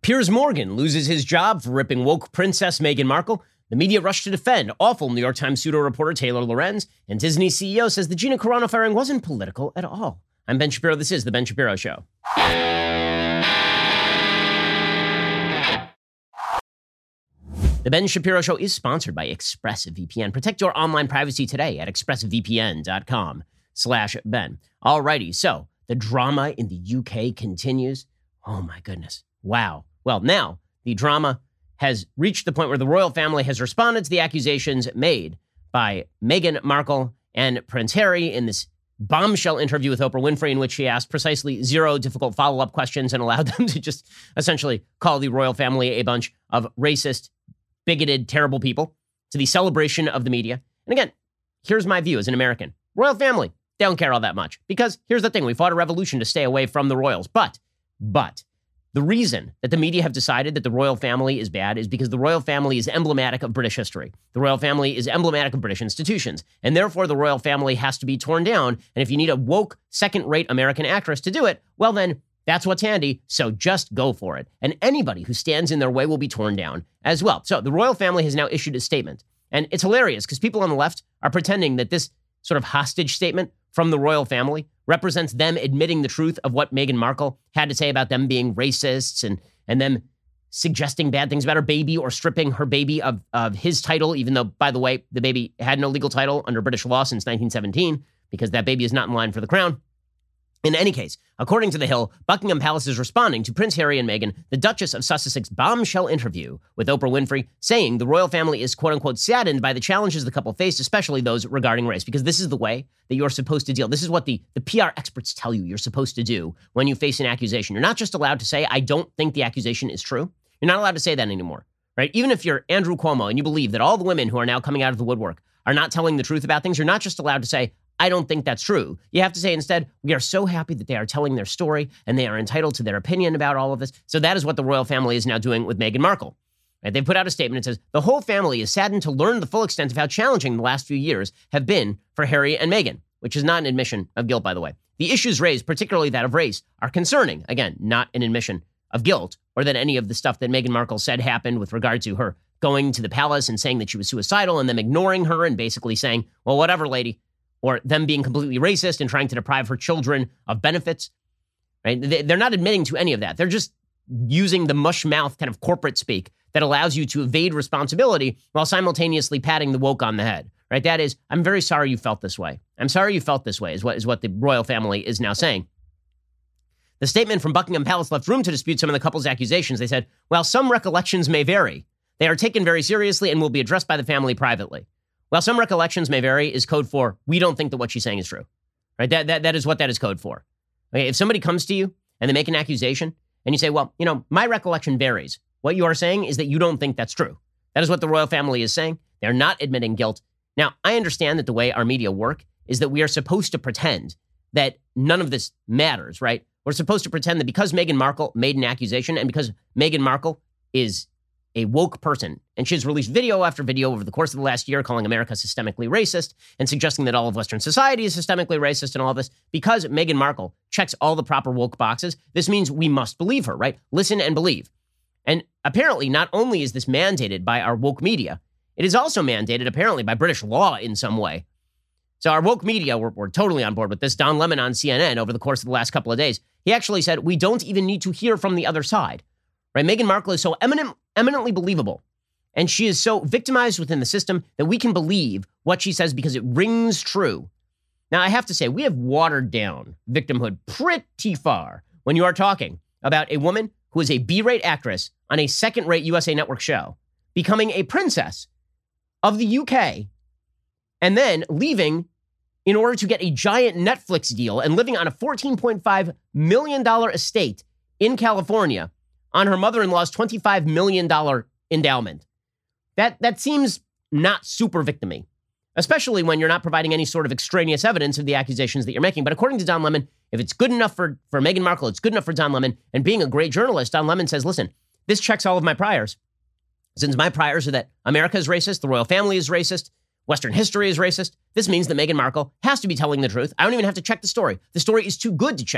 Piers Morgan loses his job for ripping woke Princess Meghan Markle. The media rushed to defend awful New York Times pseudo-reporter Taylor Lorenz. And Disney CEO says the Gina Carano firing wasn't political at all. I'm Ben Shapiro. This is The Ben Shapiro Show. The Ben Shapiro Show is sponsored by ExpressVPN. Protect your online privacy today at expressvpn.com/Ben. Alrighty, so the drama in the UK continues. Oh my goodness. Wow. Well, now the drama has reached the point where the royal family has responded to the accusations made by Meghan Markle and Prince Harry in this bombshell interview with Oprah Winfrey, in which she asked precisely 0 difficult follow-up questions and allowed them to just essentially call the royal family a bunch of racist, bigoted, terrible people to the celebration of the media. And again, here's my view as an American. Royal family, they don't care all that much. Because here's the thing, we fought a revolution to stay away from the royals. But the reason that the media have decided that the royal family is bad is because the royal family is emblematic of British history. The royal family is emblematic of British institutions. And therefore, the royal family has to be torn down. And if you need a woke, second-rate American actress to do it, well then, that's what's handy, so just go for it. And anybody who stands in their way will be torn down as well. So the royal family has now issued a statement. And it's hilarious because people on the left are pretending that this sort of hostage statement from the royal family represents them admitting the truth of what Meghan Markle had to say about them being racists and them suggesting bad things about her baby or stripping her baby of his title, even though, by the way, the baby had no legal title under British law since 1917 because that baby is not in line for the crown. In any case, according to The Hill, Buckingham Palace is responding to Prince Harry and Meghan, the Duchess of Sussex's bombshell interview with Oprah Winfrey, saying the royal family is quote-unquote saddened by the challenges the couple faced, especially those regarding race, because this is the way that you're supposed to deal. This is what the PR experts tell you you're supposed to do when you face an accusation. You're not just allowed to say, I don't think the accusation is true. You're not allowed to say that anymore, right? Even if you're Andrew Cuomo and you believe that all the women who are now coming out of the woodwork are not telling the truth about things, you're not just allowed to say, I don't think that's true. You have to say instead, we are so happy that they are telling their story and they are entitled to their opinion about all of this. So that is what the royal family is now doing with Meghan Markle. Right? They put out a statement that says, the whole family is saddened to learn the full extent of how challenging the last few years have been for Harry and Meghan, which is not an admission of guilt, by the way. The issues raised, particularly that of race, are concerning. Again, not an admission of guilt or that any of the stuff that Meghan Markle said happened with regard to her going to the palace and saying that she was suicidal and them ignoring her and basically saying, well, whatever, lady. Or them being completely racist and trying to deprive her children of benefits, right? They're not admitting to any of that. They're just using the mush mouth kind of corporate speak that allows you to evade responsibility while simultaneously patting the woke on the head, right? That is, I'm very sorry you felt this way. I'm sorry you felt this way is what the royal family is now saying. The statement from Buckingham Palace left room to dispute some of the couple's accusations. They said, while some recollections may vary, they are taken very seriously and will be addressed by the family privately. While some recollections may vary is code for, we don't think that what she's saying is true, right? That is what that is code for. Okay, if somebody comes to you and they make an accusation and you say, well, my recollection varies. What you are saying is that you don't think that's true. That is what the royal family is saying. They're not admitting guilt. Now, I understand that the way our media work is that we are supposed to pretend that none of this matters, right? We're supposed to pretend that because Meghan Markle made an accusation and because Meghan Markle is a woke person, and she's released video after video over the course of the last year calling America systemically racist and suggesting that all of Western society is systemically racist and all of this. Because Meghan Markle checks all the proper woke boxes, this means we must believe her, right? Listen and believe. And apparently, not only is this mandated by our woke media, it is also mandated apparently by British law in some way. So our woke media, we're totally on board with this. Don Lemon on CNN over the course of the last couple of days, he actually said, we don't even need to hear from the other side. Right? Meghan Markle is so eminently believable, and she is so victimized within the system that we can believe what she says because it rings true. Now, I have to say, we have watered down victimhood pretty far when you are talking about a woman who is a B-rate actress on a second-rate USA Network show, becoming a princess of the UK, and then leaving in order to get a giant Netflix deal and living on a $14.5 million estate in California on her mother-in-law's $25 million endowment. That seems not super victim-y, especially when you're not providing any sort of extraneous evidence of the accusations that you're making. But according to Don Lemon, if it's good enough for Meghan Markle, it's good enough for Don Lemon. And being a great journalist, Don Lemon says, listen, this checks all of my priors. Since my priors are that America is racist, the royal family is racist, Western history is racist, this means that Meghan Markle has to be telling the truth. I don't even have to check the story. The story is too good to check.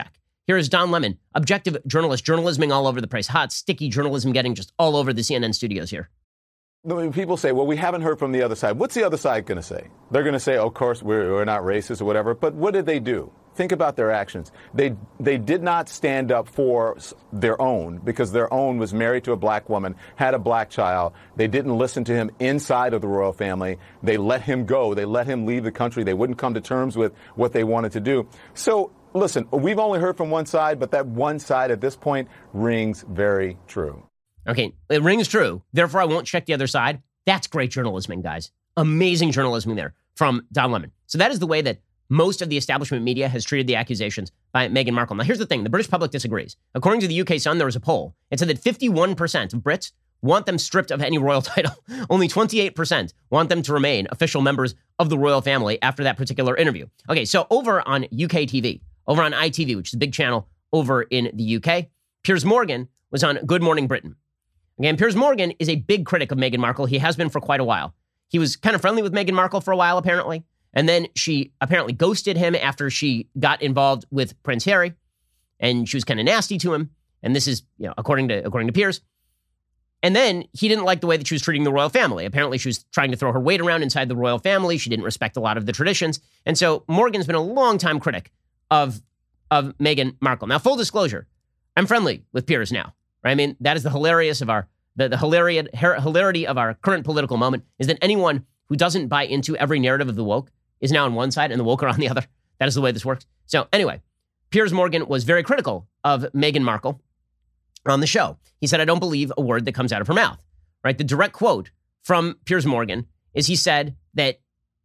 Here is Don Lemon, objective journalist, journalisming all over the place. Hot, sticky journalism getting just all over the CNN studios here. When people say, well, we haven't heard from the other side. What's the other side going to say? They're going to say, of course, we're not racist or whatever. But what did they do? Think about their actions. They did not stand up for their own because their own was married to a black woman, had a black child. They didn't listen to him inside of the royal family. They let him go. They let him leave the country. They wouldn't come to terms with what they wanted to do. So, listen, we've only heard from one side, but that one side at this point rings very true. Okay, it rings true. Therefore, I won't check the other side. That's great journalism, guys. Amazing journalism there from Don Lemon. So that is the way that most of the establishment media has treated the accusations by Meghan Markle. Now, here's the thing. The British public disagrees. According to the UK Sun, there was a poll. It said that 51% of Brits want them stripped of any royal title. Only 28% want them to remain official members of the royal family after that particular interview. Okay, so over on UK TV, over on ITV, which is a big channel over in the UK, Piers Morgan was on Good Morning Britain. Again, Piers Morgan is a big critic of Meghan Markle. He has been for quite a while. He was kind of friendly with Meghan Markle for a while, apparently. And then she apparently ghosted him after she got involved with Prince Harry. And she was kind of nasty to him. And this is, according to Piers. And then he didn't like the way that she was treating the royal family. Apparently, she was trying to throw her weight around inside the royal family. She didn't respect a lot of the traditions. And so Morgan's been a longtime critic of Meghan Markle. Now, full disclosure, I'm friendly with Piers now. Right? I mean, that is the hilarious of our the hilarity of our current political moment is that anyone who doesn't buy into every narrative of the woke is now on one side and the woke are on the other. That is the way this works. So anyway, Piers Morgan was very critical of Meghan Markle on the show. He said, I don't believe a word that comes out of her mouth. Right? The direct quote from Piers Morgan is he said that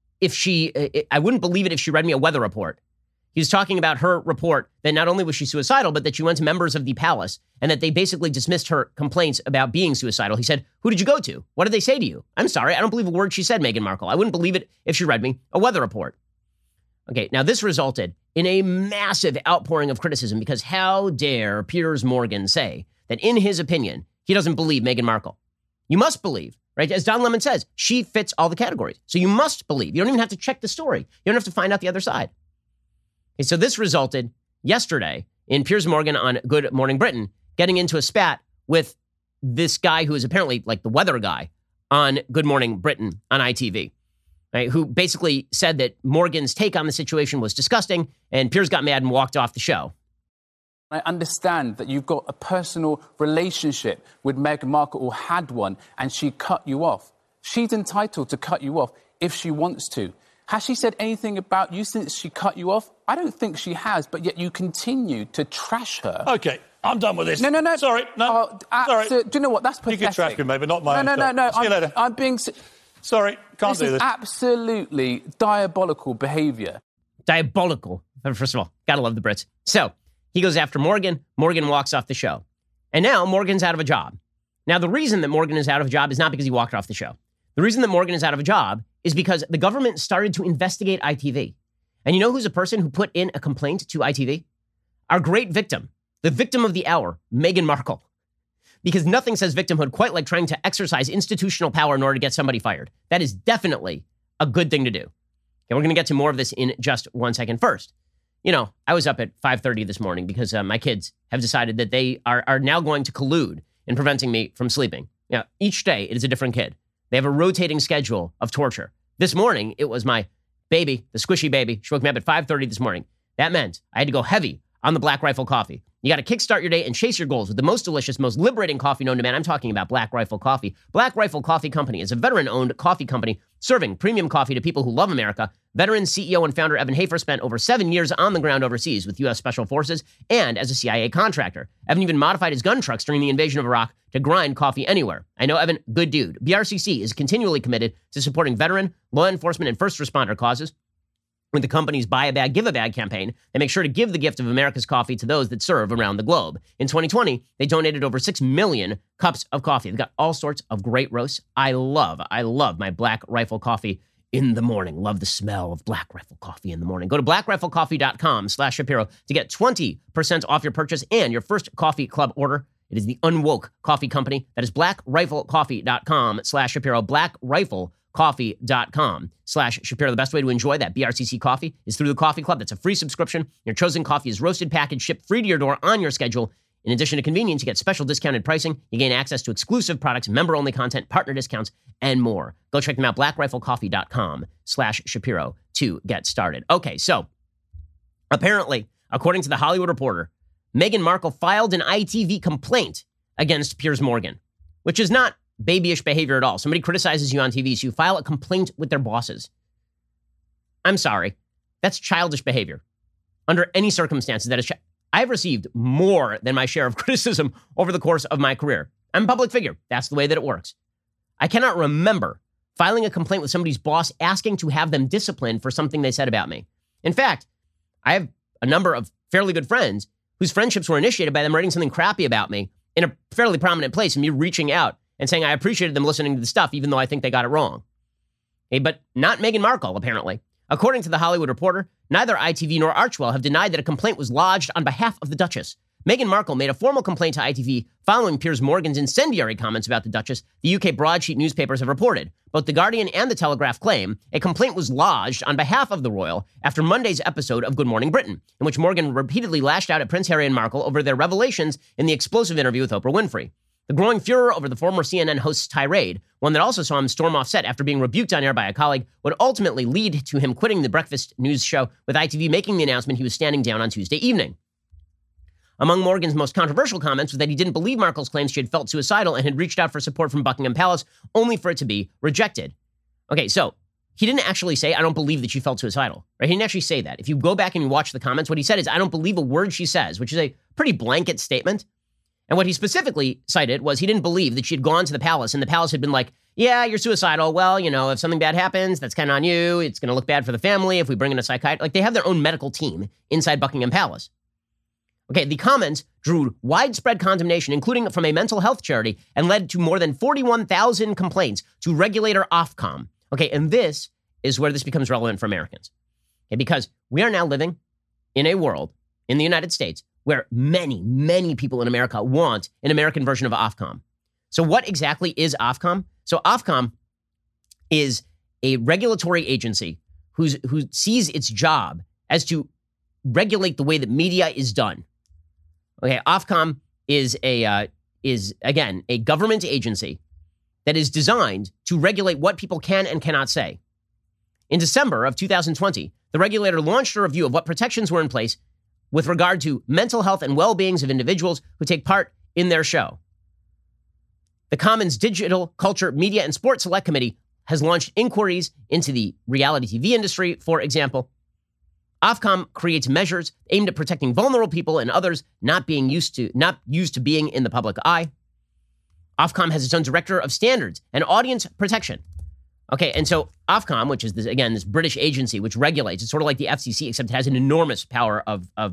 I wouldn't believe it if she read me a weather report. He was talking about her report that not only was she suicidal, but that she went to members of the palace and that they basically dismissed her complaints about being suicidal. He said, who did you go to? What did they say to you? I'm sorry, I don't believe a word she said, Meghan Markle. I wouldn't believe it if she read me a weather report. Okay, now this resulted in a massive outpouring of criticism because how dare Piers Morgan say that in his opinion, he doesn't believe Meghan Markle. You must believe, right? As Don Lemon says, she fits all the categories. So you must believe. You don't even have to check the story. You don't have to find out the other side. Okay, so this resulted yesterday in Piers Morgan on Good Morning Britain getting into a spat with this guy who is apparently like the weather guy on Good Morning Britain on ITV, right, who basically said that Morgan's take on the situation was disgusting, and Piers got mad and walked off the show. I understand that you've got a personal relationship with Meghan Markle or had one, and she cut you off. She's entitled to cut you off if she wants to. Has she said anything about you since she cut you off? I don't think she has, but yet you continue to trash her. OK, I'm done with this. No. Sorry, no. Sorry. Do you know what? That's pathetic. You can trash me, maybe not my own. No. See you later. I'm being... Sorry, can't do this. This is absolutely diabolical behaviour. Diabolical. First of all, gotta love the Brits. So he goes after Morgan. Morgan walks off the show. And now Morgan's out of a job. Now, the reason that Morgan is out of a job is not because he walked off the show. The reason that Morgan is out of a job is because the government started to investigate ITV. And you know who's a person who put in a complaint to ITV? Our great victim, the victim of the hour, Meghan Markle. Because nothing says victimhood quite like trying to exercise institutional power in order to get somebody fired. That is definitely a good thing to do. Okay, we're going to get to more of this in just 1 second. First, I was up at 5:30 this morning because my kids have decided that they are now going to collude in preventing me from sleeping. Each day it is a different kid. They have a rotating schedule of torture. This morning, it was my baby, the squishy baby. She woke me up at 5:30 this morning. That meant I had to go heavy on the Black Rifle coffee. You got to kickstart your day and chase your goals with the most delicious, most liberating coffee known to man. I'm talking about Black Rifle Coffee. Black Rifle Coffee Company is a veteran-owned coffee company serving premium coffee to people who love America. Veteran CEO and founder Evan Hafer spent over 7 years on the ground overseas with U.S. Special Forces and as a CIA contractor. Evan even modified his gun trucks during the invasion of Iraq to grind coffee anywhere. I know Evan, good dude. BRCC is continually committed to supporting veteran, law enforcement, and first responder causes. With the company's Buy a Bag, Give a Bag campaign, they make sure to give the gift of America's coffee to those that serve around the globe. In 2020, they donated over 6 million cups of coffee. They've got all sorts of great roasts. I love my Black Rifle coffee in the morning. Love the smell of Black Rifle coffee in the morning. Go to blackriflecoffee.com/Shapiro to get 20% off your purchase and your first coffee club order. It is the Unwoke Coffee Company. That is blackriflecoffee.com/Shapiro. Black Rifle BRCCcoffee.com/Shapiro. The best way to enjoy that BRCC coffee is through the Coffee Club. That's a free subscription. Your chosen coffee is roasted, packaged, shipped free to your door on your schedule. In addition to convenience, you get special discounted pricing. You gain access to exclusive products, member-only content, partner discounts, and more. Go check them out, blackriflecoffee.com/Shapiro to get started. Okay, so apparently, according to the Hollywood Reporter, Meghan Markle filed an ITV complaint against Piers Morgan, which is not babyish behavior at all. Somebody criticizes you on TV, so you file a complaint with their bosses. I'm sorry. That's childish behavior. Under any circumstances, that is I've received more than my share of criticism over the course of my career. I'm a public figure. That's the way that it works. I cannot remember filing a complaint with somebody's boss asking to have them disciplined for something they said about me. In fact, I have a number of fairly good friends whose friendships were initiated by them writing something crappy about me in a fairly prominent place and me reaching out and saying I appreciated them listening to the stuff, even though I think they got it wrong. Okay, but not Meghan Markle, apparently. According to the Hollywood Reporter, neither ITV nor Archewell have denied that a complaint was lodged on behalf of the Duchess. Meghan Markle made a formal complaint to ITV following Piers Morgan's incendiary comments about the Duchess, the UK broadsheet newspapers have reported. Both The Guardian and The Telegraph claim a complaint was lodged on behalf of the royal after Monday's episode of Good Morning Britain, in which Morgan repeatedly lashed out at Prince Harry and Markle over their revelations in the explosive interview with Oprah Winfrey. The growing furor over the former CNN host's tirade, one that also saw him storm off set after being rebuked on air by a colleague, would ultimately lead to him quitting the breakfast news show, with ITV making the announcement he was standing down on Tuesday evening. Among Morgan's most controversial comments was that he didn't believe Markle's claims she had felt suicidal and had reached out for support from Buckingham Palace, only for it to be rejected. Okay, so he didn't actually say, I don't believe that she felt suicidal. Right? He didn't actually say that. If you go back and you watch the comments, what he said is, I don't believe a word she says, which is a pretty blanket statement. And what he specifically cited was he didn't believe that she had gone to the palace and the palace had been like, yeah, you're suicidal. Well, you know, if something bad happens, that's kind of on you. It's going to look bad for the family if we bring in a psychiatrist. Like, they have their own medical team inside Buckingham Palace. Okay, the comments drew widespread condemnation, including from a mental health charity, and led to more than 41,000 complaints to regulator Ofcom. Okay, and this is where this becomes relevant for Americans. Okay, because we are now living in a world in the United States where many, many people in America want an American version of Ofcom. So what exactly is Ofcom? So Ofcom is a regulatory agency who sees its job as to regulate the way that media is done. Okay, Ofcom is again a government agency that is designed to regulate what people can and cannot say. In December of 2020, the regulator launched a review of what protections were in place with regard to mental health and well-beings of individuals who take part in their show. The Commons Digital, Culture, Media, and Sports Select Committee has launched inquiries into the reality TV industry, for example. Ofcom creates measures aimed at protecting vulnerable people and others not used to being in the public eye. Ofcom has its own director of standards and audience protection. Okay, and so Ofcom, which is this British agency which regulates, it's sort of like the FCC, except it has an enormous power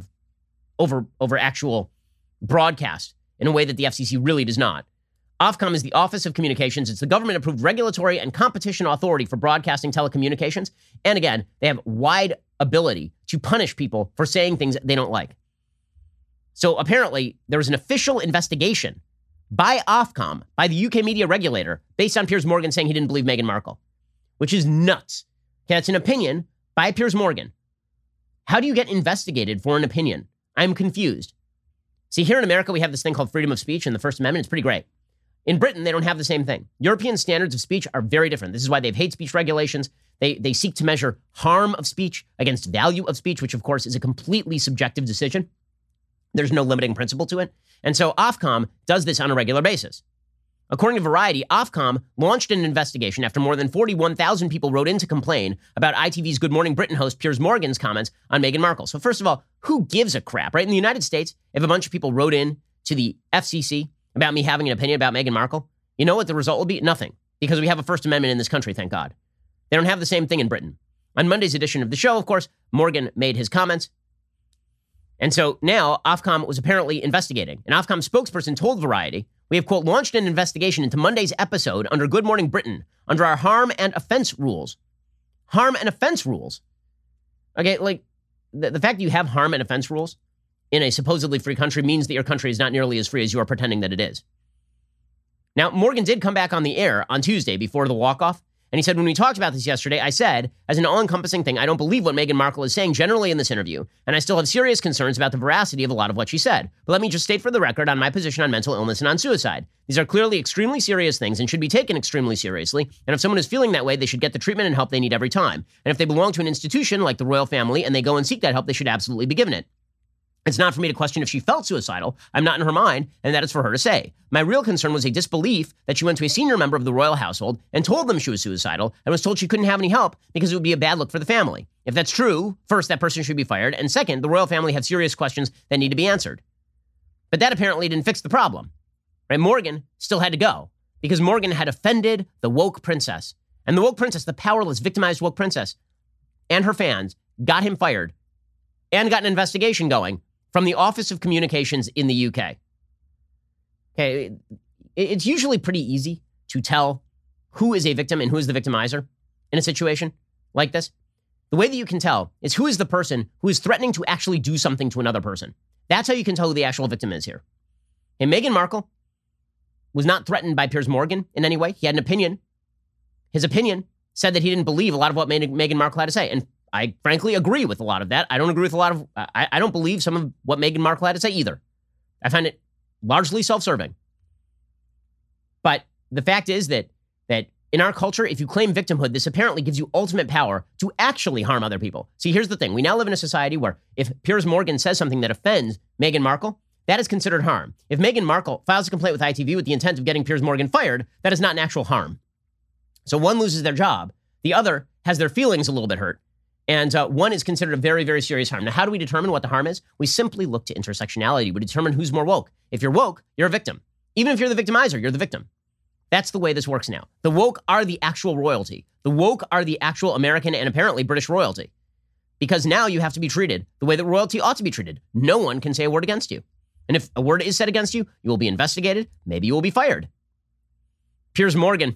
over actual broadcast in a way that the FCC really does not. Ofcom is the Office of Communications. It's the government-approved regulatory and competition authority for broadcasting telecommunications. And again, they have wide ability to punish people for saying things they don't like. So apparently, there was an official investigation by Ofcom, by the UK media regulator, based on Piers Morgan saying he didn't believe Meghan Markle, which is nuts. Okay, that's an opinion by Piers Morgan. How do you get investigated for an opinion? I'm confused. See, here in America, we have this thing called freedom of speech and the First Amendment. It's pretty great. In Britain, they don't have the same thing. European standards of speech are very different. This is why they have hate speech regulations. They seek to measure harm of speech against value of speech, which, of course, is a completely subjective decision. There's no limiting principle to it. And so Ofcom does this on a regular basis. According to Variety, Ofcom launched an investigation after more than 41,000 people wrote in to complain about ITV's Good Morning Britain host Piers Morgan's comments on Meghan Markle. So first of all, who gives a crap, right? In the United States, if a bunch of people wrote in to the FCC about me having an opinion about Meghan Markle, you know what the result will be? Nothing. Because we have a First Amendment in this country, thank God. They don't have the same thing in Britain. On Monday's edition of the show, of course, Morgan made his comments. And so now Ofcom was apparently investigating. An Ofcom spokesperson told Variety, we have, quote, launched an investigation into Monday's episode under Good Morning Britain under our harm and offense rules. Harm and offense rules. Okay, like the fact that you have harm and offense rules in a supposedly free country means that your country is not nearly as free as you are pretending that it is. Now, Morgan did come back on the air on Tuesday before the walk-off, and And he said, when we talked about this yesterday, I said, as an all-encompassing thing, I don't believe what Meghan Markle is saying generally in this interview, and I still have serious concerns about the veracity of a lot of what she said. But let me just state for the record on my position on mental illness and on suicide. These are clearly extremely serious things and should be taken extremely seriously. And if someone is feeling that way, they should get the treatment and help they need every time. And if they belong to an institution like the royal family and they go and seek that help, they should absolutely be given it. It's not for me to question if she felt suicidal. I'm not in her mind, and that is for her to say. My real concern was a disbelief that she went to a senior member of the royal household and told them she was suicidal and was told she couldn't have any help because it would be a bad look for the family. If that's true, first, that person should be fired, and second, the royal family have serious questions that need to be answered. But that apparently didn't fix the problem. Right? Meghan still had to go because Meghan had offended the woke princess. And the woke princess, the powerless, victimized woke princess, and her fans got him fired and got an investigation going from the Office of Communications in the UK. Okay, it's usually pretty easy to tell who is a victim and who is the victimizer in a situation like this. The way that you can tell is who is the person who is threatening to actually do something to another person. That's how you can tell who the actual victim is here. And Meghan Markle was not threatened by Piers Morgan in any way. He had an opinion. His opinion said that he didn't believe a lot of what Meghan Markle had to say. And I frankly agree with a lot of that. I don't agree with a lot of, I don't believe some of what Meghan Markle had to say either. I find it largely self-serving. But the fact is that in our culture, if you claim victimhood, this apparently gives you ultimate power to actually harm other people. See, here's the thing. We now live in a society where if Piers Morgan says something that offends Meghan Markle, that is considered harm. If Meghan Markle files a complaint with ITV with the intent of getting Piers Morgan fired, that is not an actual harm. So one loses their job. The other has their feelings a little bit hurt. And one is considered a very, very serious harm. Now, how do we determine what the harm is? We simply look to intersectionality. We determine who's more woke. If you're woke, you're a victim. Even if you're the victimizer, you're the victim. That's the way this works now. The woke are the actual royalty. The woke are the actual American and apparently British royalty. Because now you have to be treated the way that royalty ought to be treated. No one can say a word against you. And if a word is said against you, you will be investigated. Maybe you will be fired. Piers Morgan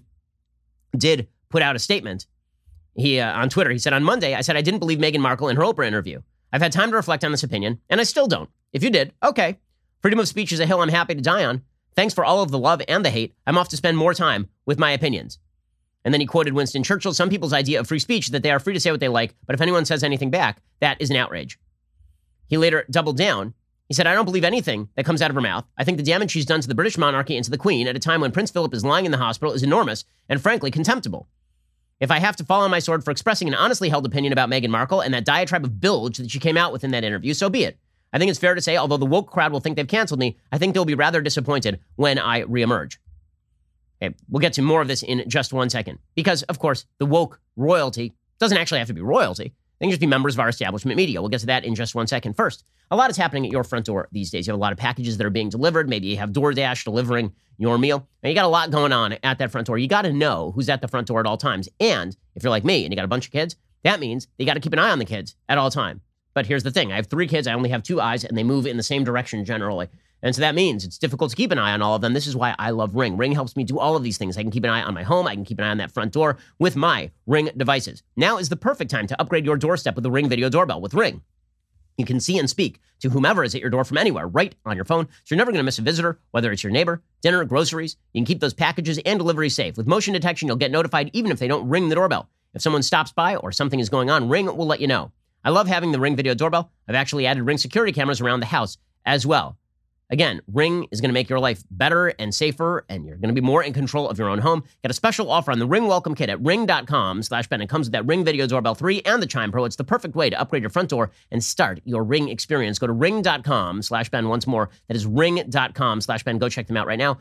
did put out a statement. He on Twitter, he said, on Monday, I said I didn't believe Meghan Markle in her Oprah interview. I've had time to reflect on this opinion, and I still don't. If you did, okay. Freedom of speech is a hill I'm happy to die on. Thanks for all of the love and the hate. I'm off to spend more time with my opinions. And then he quoted Winston Churchill, some people's idea of free speech, that they are free to say what they like, but if anyone says anything back, that is an outrage. He later doubled down. He said, I don't believe anything that comes out of her mouth. I think the damage she's done to the British monarchy and to the Queen at a time when Prince Philip is lying in the hospital is enormous and frankly contemptible. If I have to fall on my sword for expressing an honestly held opinion about Meghan Markle and that diatribe of bilge that she came out with in that interview, so be it. I think it's fair to say, although the woke crowd will think they've canceled me, I think they'll be rather disappointed when I reemerge. Okay, we'll get to more of this in just 1 second. Because, of course, the woke royalty doesn't actually have to be royalty. They can just be members of our establishment media. We'll get to that in just 1 second. First, a lot is happening at your front door these days. You have a lot of packages that are being delivered. Maybe you have DoorDash delivering your meal. And you got a lot going on at that front door. You got to know who's at the front door at all times. And if you're like me and you got a bunch of kids, that means you got to keep an eye on the kids at all time. But here's the thing. I have 3 kids. I only have 2 eyes, and they move in the same direction generally. And so that means it's difficult to keep an eye on all of them. This is why I love Ring. Ring helps me do all of these things. I can keep an eye on my home. I can keep an eye on that front door with my Ring devices. Now is the perfect time to upgrade your doorstep with the Ring Video Doorbell. With Ring, you can see and speak to whomever is at your door from anywhere, right on your phone. So you're never going to miss a visitor, whether it's your neighbor, dinner, groceries. You can keep those packages and deliveries safe. With motion detection, you'll get notified even if they don't ring the doorbell. If someone stops by or something is going on, Ring will let you know. I love having the Ring Video Doorbell. I've actually added Ring security cameras around the house as well. Again, Ring is going to make your life better and safer, and you're going to be more in control of your own home. Get a special offer on the Ring Welcome Kit at ring.com/Ben. It comes with that Ring Video Doorbell 3 and the Chime Pro. It's the perfect way to upgrade your front door and start your Ring experience. Go to ring.com/Ben once more. That is ring.com/Ben. Go check them out right now.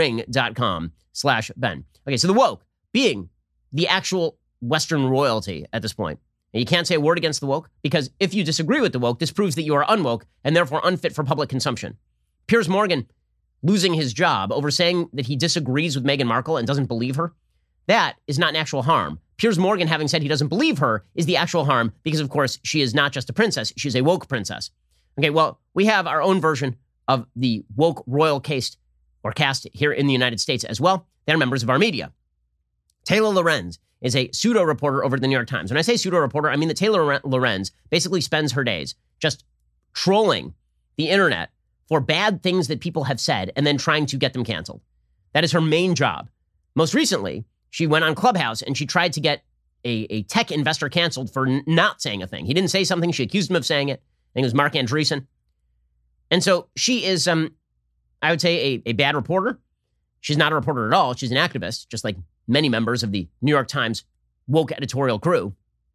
Ring.com/Ben. Okay, so the woke being the actual Western royalty at this point. And you can't say a word against the woke because if you disagree with the woke, this proves that you are unwoke and therefore unfit for public consumption. Piers Morgan losing his job over saying that he disagrees with Meghan Markle and doesn't believe her, that is not an actual harm. Piers Morgan having said he doesn't believe her is the actual harm because, of course, she is not just a princess, she's a woke princess. Okay, well, we have our own version of the woke royal cast here in the United States as well. They're members of our media. Taylor Lorenz is a pseudo-reporter over at the New York Times. When I say pseudo-reporter, I mean that Taylor Lorenz basically spends her days just trolling the internet for bad things that people have said and then trying to get them canceled. That is her main job. Most recently, She went on Clubhouse and she tried to get a tech investor canceled for not saying a thing. He didn't say something. She accused him of saying it. I think it was Mark Andreessen. And so she is, I would say, a bad reporter. She's not a reporter at all. She's an activist, just like many members of the New York Times woke editorial crew.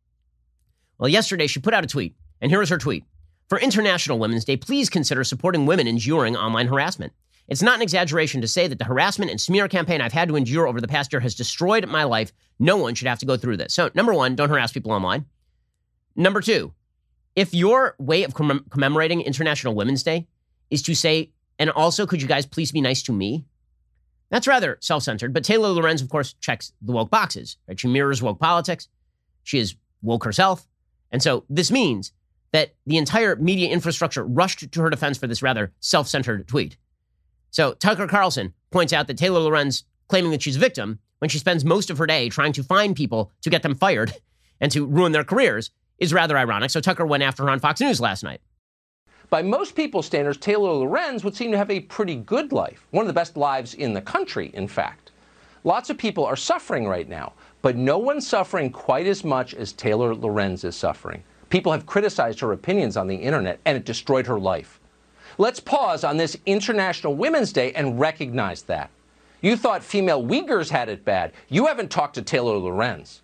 Well, yesterday she put out a tweet, and here is her tweet. For International Women's Day, please consider supporting women enduring online harassment. It's not an exaggeration to say that the harassment and smear campaign I've had to endure over the past year has destroyed my life. No one should have to go through this. So, number one, don't harass people online. Number two, if your way of commemorating International Women's Day is to say, and also, could you guys please be nice to me? That's rather self-centered, but Taylor Lorenz, of course, checks the woke boxes. Right? She mirrors woke politics. She is woke herself. And so this means that the entire media infrastructure rushed to her defense for this rather self-centered tweet. So Tucker Carlson points out that Taylor Lorenz claiming that she's a victim when she spends most of her day trying to find people to get them fired and to ruin their careers is rather ironic. So Tucker went after her on Fox News last night. By most people's standards, Taylor Lorenz would seem to have a pretty good life. One of the best lives in the country, in fact. Lots of people are suffering right now, but no one's suffering quite as much as Taylor Lorenz is suffering. People have criticized her opinions on the internet, and it destroyed her life. Let's pause on this International Women's Day and recognize that. You thought female Uyghurs had it bad. You haven't talked to Taylor Lorenz.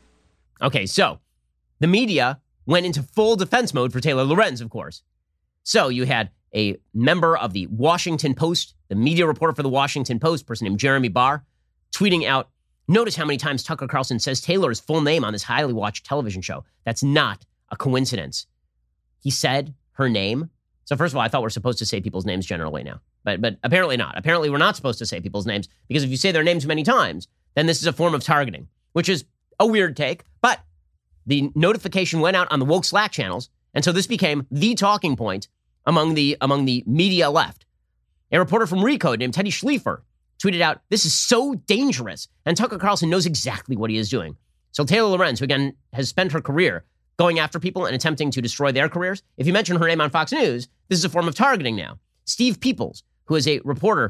Okay, so the media went into full defense mode for Taylor Lorenz, of course. So you had a member of the Washington Post, the media reporter for the Washington Post, a person named Jeremy Barr, tweeting out, notice how many times Tucker Carlson says Taylor's full name on this highly watched television show. That's not a coincidence. He said her name. So first of all, I thought we're supposed to say people's names generally now, but apparently not. Apparently we're not supposed to say people's names because if you say their names many times, then this is a form of targeting, which is a weird take, but the notification went out on the woke Slack channels, and so this became the talking point among the media left. A reporter from Recode named Teddy Schliefer tweeted out, this is so dangerous, and Tucker Carlson knows exactly what he is doing. So Taylor Lorenz, who again has spent her career going after people and attempting to destroy their careers, if you mention her name on Fox News, this is a form of targeting now. Steve Peoples, who is a reporter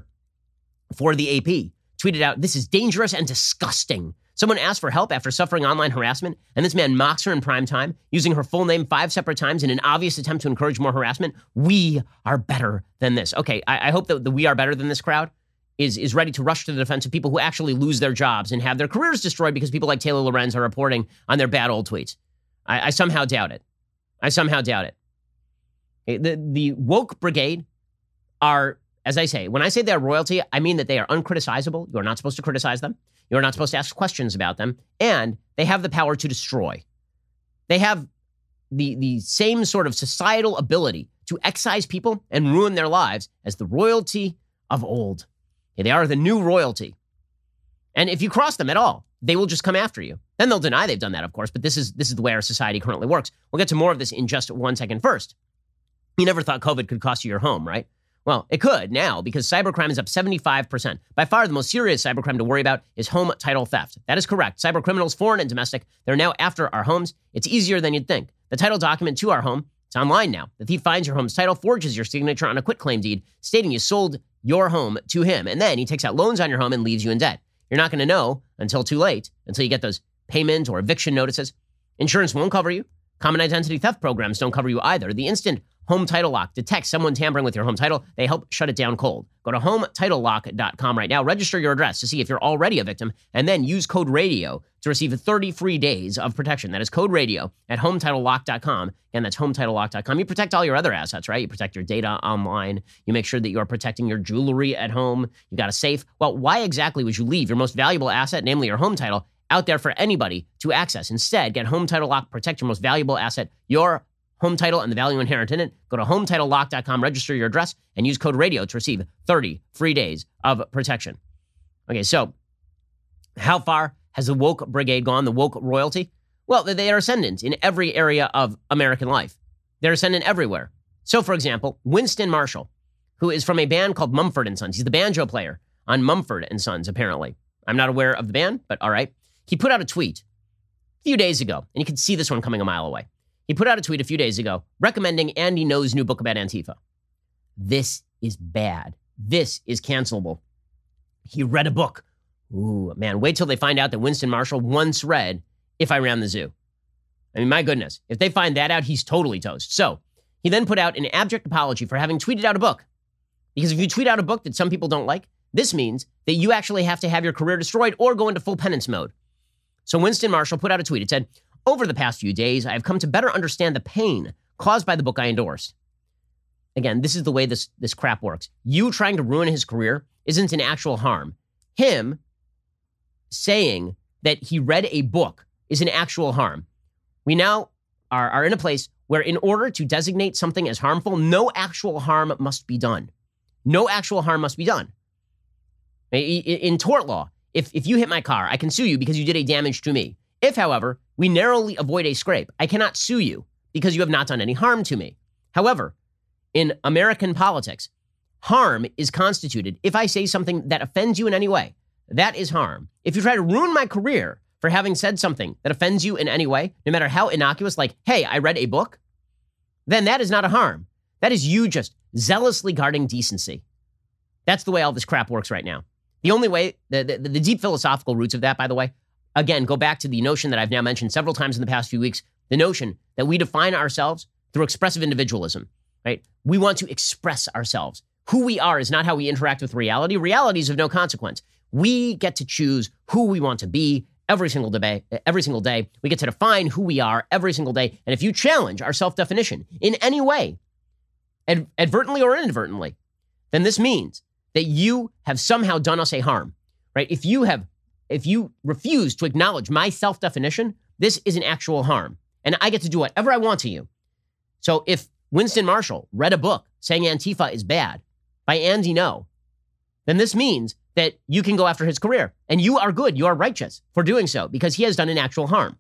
for the AP, tweeted out, this is dangerous and disgusting. Someone asked for help after suffering online harassment, and this man mocks her in prime time, using her full name 5 separate times in an obvious attempt to encourage more harassment. We are better than this. Okay, I hope that the we are better than this crowd is ready to rush to the defense of people who actually lose their jobs and have their careers destroyed because people like Taylor Lorenz are reporting on their bad old tweets. I somehow doubt it. I somehow doubt it. The woke brigade are, as I say, when I say they're royalty, I mean that they are uncriticizable. You're not supposed to criticize them. You're not supposed to ask questions about them. And they have the power to destroy. They have the same sort of societal ability to excise people and ruin their lives as the royalty of old. They are the new royalty. And if you cross them at all, they will just come after you. Then they'll deny they've done that, of course, but this is the way our society currently works. We'll get to more of this in just 1 second. First, you never thought COVID could cost you your home, right? Well, it could now because cybercrime is up 75%. By far, the most serious cybercrime to worry about is home title theft. That is correct. Cybercriminals, foreign and domestic, they're now after our homes. It's easier than you'd think. The title document to our home, it's online now. The thief finds your home's title, forges your signature on a quitclaim deed, stating you sold your home to him, and then he takes out loans on your home and leaves you in debt. You're not going to know until too late, until you get those payment or eviction notices. Insurance won't cover you. Common identity theft programs don't cover you either. The instant Home Title Lock detects someone tampering with your home title, they help shut it down cold. Go to HomeTitleLock.com right now, register your address to see if you're already a victim, and then use code RADIO to receive 30 free days of protection. That is code RADIO at HomeTitleLock.com, and that's HomeTitleLock.com. You protect all your other assets, right? You protect your data online. You make sure that you're protecting your jewelry at home. You got a safe. Well, why exactly would you leave your most valuable asset, namely your home title, out there for anybody to access? Instead, get Home Title Lock, protect your most valuable asset, your home title and the value inherent in it. Go to HomeTitleLock.com, register your address, and use code RADIO to receive 30 free days of protection. Okay, so how far has the woke brigade gone, the woke royalty? Well, they are ascendant in every area of American life. They're ascendant everywhere. So, for example, Winston Marshall, who is from a band called Mumford & Sons. He's the banjo player on Mumford & Sons, apparently. I'm not aware of the band, but all right. He put out a tweet a few days ago, and you can see this one coming a mile away. He put out a tweet a few days ago recommending Andy Ngo's new book about Antifa. This is bad. This is cancelable. He read a book Ooh, man, wait till they find out that Winston Marshall once read If I Ran the Zoo. I mean, my goodness, if they find that out, he's totally toast. So he then put out an abject apology for having tweeted out a book. Because if you tweet out a book that some people don't like, this means that you actually have to have your career destroyed or go into full penance mode. So Winston Marshall put out a tweet. It said, "Over the past few days, I have come to better understand the pain caused by the book I endorsed." Again, this is the way this crap works. You trying to ruin his career isn't an actual harm. Him saying that he read a book is an actual harm. We now are in a place where in order to designate something as harmful, no actual harm must be done. No actual harm must be done. In tort law, if you hit my car, I can sue you because you did a damage to me. If, however, we narrowly avoid a scrape, I cannot sue you because you have not done any harm to me. However, in American politics, harm is constituted if I say something that offends you in any way. That is harm. If you try to ruin my career for having said something that offends you in any way, no matter how innocuous, like, hey, I read a book, then that is not a harm. That is you just zealously guarding decency. That's the way all this crap works right now. The only way, the deep philosophical roots of that, by the way, again, go back to the notion that I've now mentioned several times in the past few weeks, the notion that we define ourselves through expressive individualism, right? We want to express ourselves. Who we are is not how we interact with reality. Reality is of no consequence. We get to choose who we want to be every single day. We get to define who we are every single day. And if you challenge our self-definition in any way, advertently or inadvertently, then this means that you have somehow done us a harm, right? If you refuse to acknowledge my self-definition, this is an actual harm. And I get to do whatever I want to you. So if Winston Marshall read a book saying Antifa is bad by Andy Ngo, then this means that you can go after his career. And you are good, you are righteous for doing so because he has done an actual harm.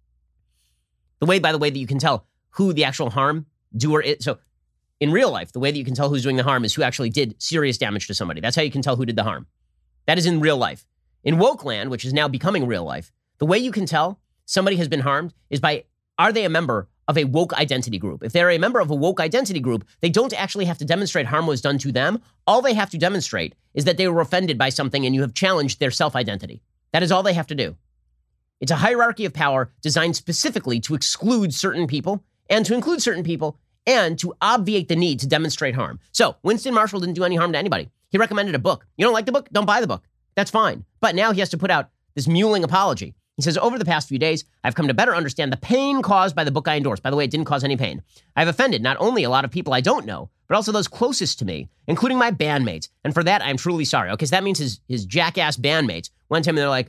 The way, by the way, that you can tell who the actual harm doer is. So in real life, the way that you can tell who's doing the harm is who actually did serious damage to somebody. That's how you can tell who did the harm. That is in real life. In woke land, which is now becoming real life, the way you can tell somebody has been harmed is by, are they a member of a woke identity group? If they're a member of a woke identity group, they don't actually have to demonstrate harm was done to them. All they have to demonstrate is that they were offended by something and you have challenged their self-identity. That is all they have to do. It's a hierarchy of power designed specifically to exclude certain people and to include certain people and to obviate the need to demonstrate harm. So Winston Marshall didn't do any harm to anybody. He recommended a book. You don't like the book? Don't buy the book. That's fine. But now he has to put out this mewling apology. He says, over the past few days, I've come to better understand the pain caused by the book I endorsed. By the way, it didn't cause any pain. I've offended not only a lot of people I don't know, but also those closest to me, including my bandmates. And for that, I'm truly sorry. Okay, so that means his jackass bandmates went to him and they're like,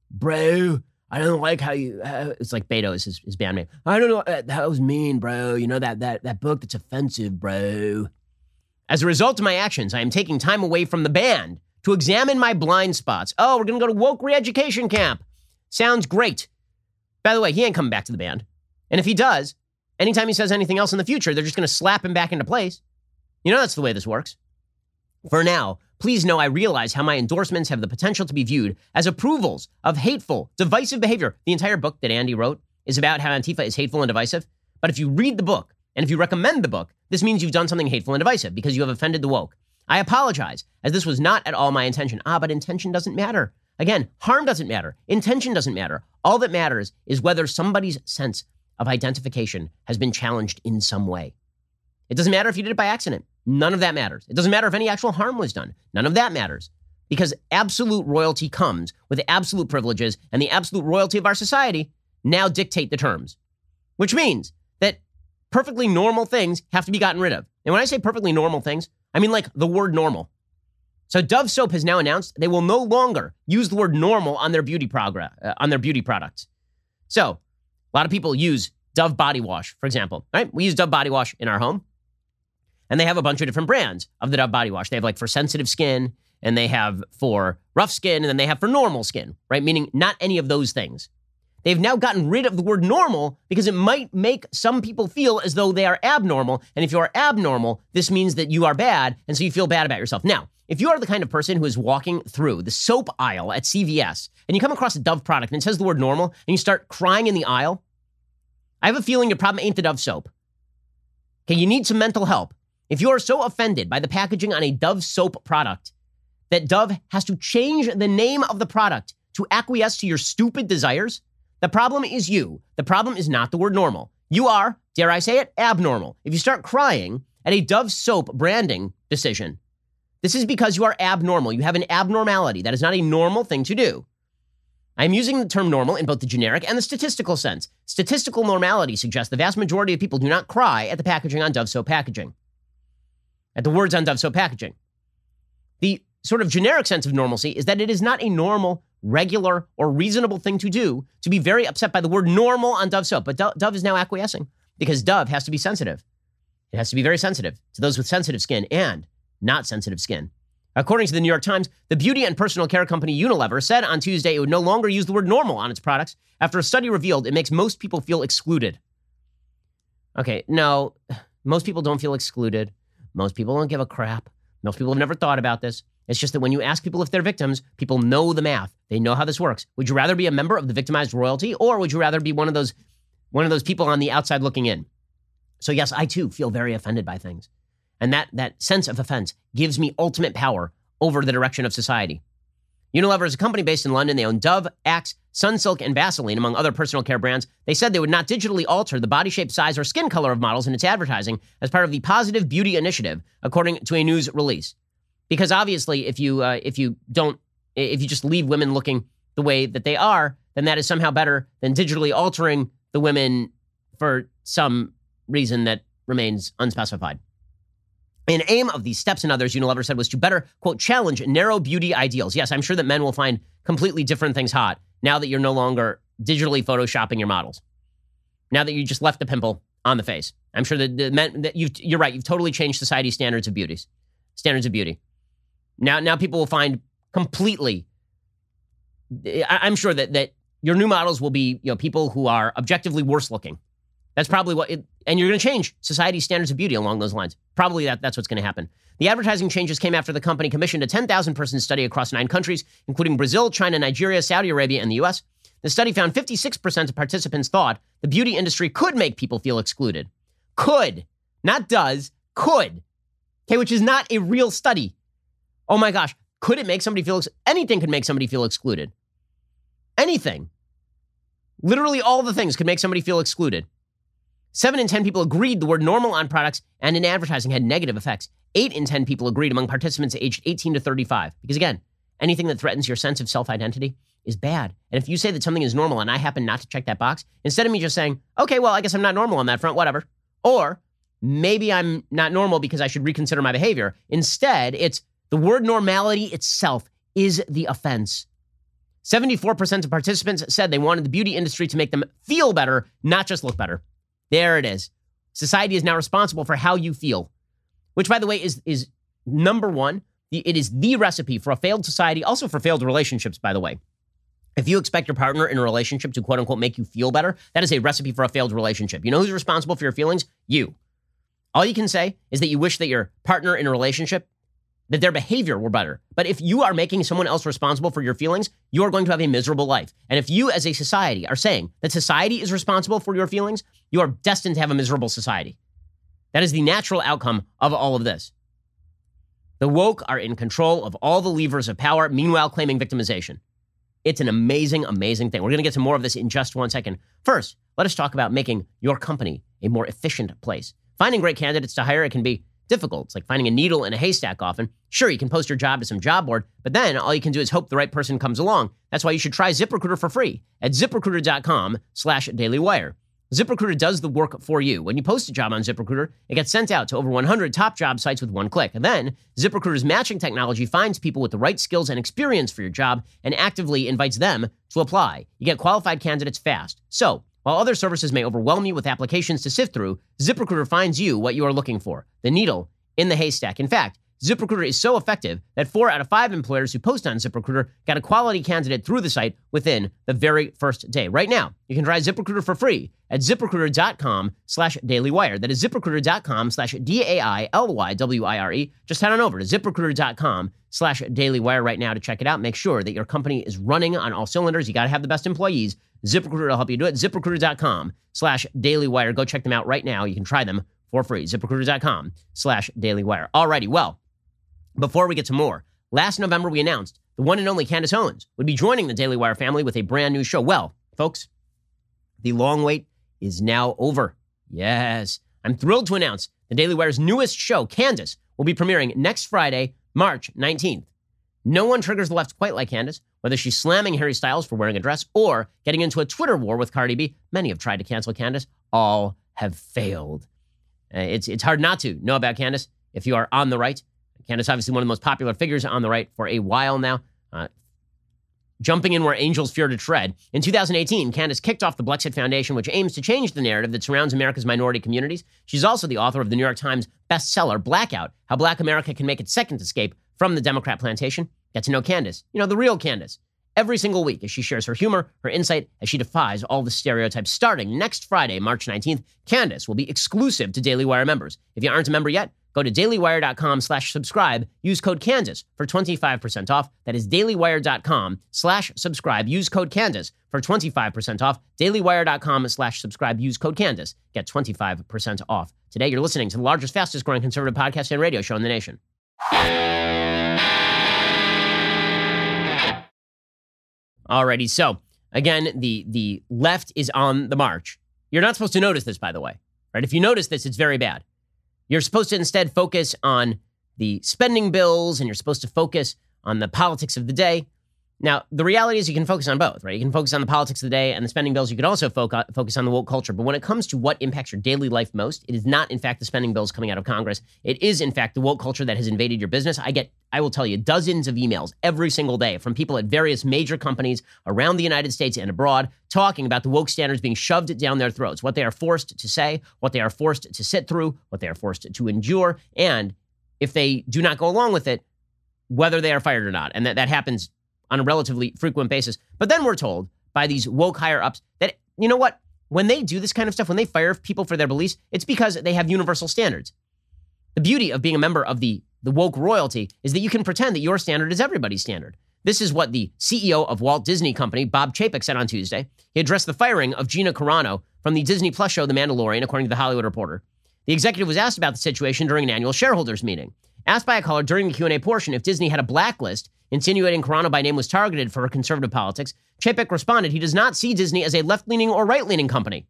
bro, I don't like how you, it's like Beto is his bandmate. I don't know, that was mean, bro. You know, that book that's offensive, bro. As a result of my actions, I am taking time away from the band to examine my blind spots. Oh, we're going to go to woke re-education camp. Sounds great. By the way, he ain't coming back to the band. And if he does, anytime he says anything else in the future, they're just going to slap him back into place. You know, that's the way this works. For now, please know I realize how my endorsements have the potential to be viewed as approvals of hateful, divisive behavior. The entire book that Andy wrote is about how Antifa is hateful and divisive. But if you read the book, and if you recommend the book, this means you've done something hateful and divisive because you have offended the woke. I apologize, as this was not at all my intention. But intention doesn't matter. Again, harm doesn't matter. Intention doesn't matter. All that matters is whether somebody's sense of identification has been challenged in some way. It doesn't matter if you did it by accident. None of that matters. It doesn't matter if any actual harm was done. None of that matters. Because absolute royalty comes with absolute privileges, and the absolute royalty of our society now dictate the terms. Which means that perfectly normal things have to be gotten rid of. And when I say perfectly normal things, I mean like the word normal. So Dove Soap has now announced they will no longer use the word normal on their beauty products. So a lot of people use Dove body wash, for example, right? We use Dove body wash in our home. And they have a bunch of different brands of the Dove body wash. They have like for sensitive skin, and they have for rough skin, and then they have for normal skin, right? Meaning not any of those things. They've now gotten rid of the word normal because it might make some people feel as though they are abnormal. And if you are abnormal, this means that you are bad, and so you feel bad about yourself. Now, if you are the kind of person who is walking through the soap aisle at CVS, and you come across a Dove product and it says the word normal, and you start crying in the aisle, I have a feeling your problem ain't the Dove soap. Okay, you need some mental help. If you are so offended by the packaging on a Dove soap product that Dove has to change the name of the product to acquiesce to your stupid desires? The problem is you. The problem is not the word normal. You are, dare I say it, abnormal. If you start crying at a Dove soap branding decision, this is because you are abnormal. You have an abnormality. That is not a normal thing to do. I'm using the term normal in both the generic and the statistical sense. Statistical normality suggests the vast majority of people do not cry at the packaging on Dove soap packaging, at the words on Dove soap packaging. The sort of generic sense of normalcy is that it is not a normal, regular, or reasonable thing to do to be very upset by the word normal on Dove soap. But Dove is now acquiescing because Dove has to be sensitive. It has to be very sensitive to those with sensitive skin and not sensitive skin. According to the New York Times, the beauty and personal care company Unilever said on Tuesday it would no longer use the word normal on its products after a study revealed it makes most people feel excluded. Okay, no, most people don't feel excluded. Most people don't give a crap. Most people have never thought about this. It's just that when you ask people if they're victims, people know the math. They know how this works. Would you rather be a member of the victimized royalty, or would you rather be one of those people on the outside looking in? So yes, I too feel very offended by things. And that sense of offense gives me ultimate power over the direction of society. Unilever is a company based in London. They own Dove, Axe, Sunsilk, and Vaseline, among other personal care brands. They said they would not digitally alter the body shape, size, or skin color of models in its advertising as part of the Positive Beauty Initiative, according to a news release. Because obviously, if you just leave women looking the way that they are, then that is somehow better than digitally altering the women for some reason that remains unspecified. An aim of these steps and others, Unilever said, was to better, quote, challenge narrow beauty ideals. Yes, I'm sure that men will find completely different things hot now that you're no longer digitally photoshopping your models. Now that you just left the pimple on the face. I'm sure that the men, that you're right, you've totally changed society's standards of beauty. Now people will find completely, I'm sure that your new models will be, people who are objectively worse looking. That's probably and you're going to change society's standards of beauty along those lines. Probably that's what's going to happen. The advertising changes came after the company commissioned a 10,000-person study across 9 countries, including Brazil, China, Nigeria, Saudi Arabia, and the U.S. The study found 56% of participants thought the beauty industry could make people feel excluded. Could, not does, could. Okay, which is not a real study. Oh my gosh, could it make somebody feel anything could make somebody feel excluded. Anything. Literally all the things could make somebody feel excluded. 7 in 10 people agreed the word normal on products and in advertising had negative effects. 8 in 10 people agreed among participants aged 18 to 35. Because again, anything that threatens your sense of self-identity is bad. And if you say that something is normal and I happen not to check that box, instead of me just saying, okay, well, I guess I'm not normal on that front, whatever. Or maybe I'm not normal because I should reconsider my behavior. Instead, it's the word normality itself is the offense. 74% of participants said they wanted the beauty industry to make them feel better, not just look better. There it is. Society is now responsible for how you feel, which, by the way, is number one. It is the recipe for a failed society, also for failed relationships, by the way. If you expect your partner in a relationship to, quote unquote, make you feel better, that is a recipe for a failed relationship. You know who's responsible for your feelings? You. All you can say is that you wish that your partner in a relationship, that their behavior were better. But if you are making someone else responsible for your feelings, you are going to have a miserable life. And if you as a society are saying that society is responsible for your feelings, you are destined to have a miserable society. That is the natural outcome of all of this. The woke are in control of all the levers of power, meanwhile claiming victimization. It's an amazing, amazing thing. We're going to get to more of this in just one second. First, let us talk about making your company a more efficient place. Finding great candidates to hire, it can be difficult. It's like finding a needle in a haystack often. Sure, you can post your job to some job board, but then all you can do is hope the right person comes along. That's why you should try ZipRecruiter for free at ZipRecruiter.com/dailywire. ZipRecruiter does the work for you. When you post a job on ZipRecruiter, it gets sent out to over 100 top job sites with one click. And then ZipRecruiter's matching technology finds people with the right skills and experience for your job and actively invites them to apply. You get qualified candidates fast. So, while other services may overwhelm you with applications to sift through, ZipRecruiter finds you what you are looking for, the needle in the haystack. In fact, ZipRecruiter is so effective that 4 out of 5 employers who post on ZipRecruiter got a quality candidate through the site within the very first day. Right now, you can try ZipRecruiter for free at ZipRecruiter.com/dailywire. That is ZipRecruiter.com/DAILYWIRE. Just head on over to ZipRecruiter.com/dailywire right now to check it out. Make sure that your company is running on all cylinders. You got to have the best employees. ZipRecruiter will help you do it. ZipRecruiter.com/dailywire. Go check them out right now. You can try them for free. ZipRecruiter.com/dailywire. Alrighty, well, before we get to more, Last November, we announced the one and only Candace Owens would be joining the Daily Wire family with a brand new show. Well, folks, the long wait is now over. Yes, I'm thrilled to announce the Daily Wire's newest show, Candace, will be premiering next Friday, March 19th. No one triggers the left quite like Candace, whether she's slamming Harry Styles for wearing a dress or getting into a Twitter war with Cardi B. Many have tried to cancel Candace. All have failed. It's hard not to know about Candace if you are on the right. Candace, obviously one of the most popular figures on the right for a while now, jumping in where angels fear to tread. In 2018, Candace kicked off the Blexit Foundation, which aims to change the narrative that surrounds America's minority communities. She's also the author of the New York Times bestseller, Blackout, How Black America Can Make Its Second Escape from the Democrat Plantation. Get to know Candace, the real Candace, every single week as she shares her humor, her insight, as she defies all the stereotypes. Starting next Friday, March 19th, Candace will be exclusive to Daily Wire members. If you aren't a member yet, go to dailywire.com/subscribe. Use code Candace for 25% off. That is dailywire.com/subscribe. Use code Candace for 25% off. dailywire.com/subscribe. Use code Candace. Get 25% off. Today, you're listening to the largest, fastest growing conservative podcast and radio show in the nation. Alrighty, so again, the left is on the march. You're not supposed to notice this, by the way, right? If you notice this, it's very bad. You're supposed to instead focus on the spending bills, and you're supposed to focus on the politics of the day. Now, the reality is you can focus on both, right? You can focus on the politics of the day and the spending bills. You can also focus on the woke culture. But when it comes to what impacts your daily life most, it is not, in fact, the spending bills coming out of Congress. It is, in fact, the woke culture that has invaded your business. I will tell you, dozens of emails every single day from people at various major companies around the United States and abroad talking about the woke standards being shoved down their throats, what they are forced to say, what they are forced to sit through, what they are forced to endure, and if they do not go along with it, whether they are fired or not. And that happens on a relatively frequent basis. But then we're told by these woke higher-ups that, you know what? When they do this kind of stuff, when they fire people for their beliefs, it's because they have universal standards. The beauty of being a member of the woke royalty is that you can pretend that your standard is everybody's standard. This is what the CEO of Walt Disney Company, Bob Chapek, said on Tuesday. He addressed the firing of Gina Carano from the Disney Plus show The Mandalorian, according to The Hollywood Reporter. The executive was asked about the situation during an annual shareholders meeting. Asked by a caller during the Q&A portion if Disney had a blacklist insinuating Carano by name was targeted for her conservative politics, Chapek responded he does not see Disney as a left-leaning or right-leaning company.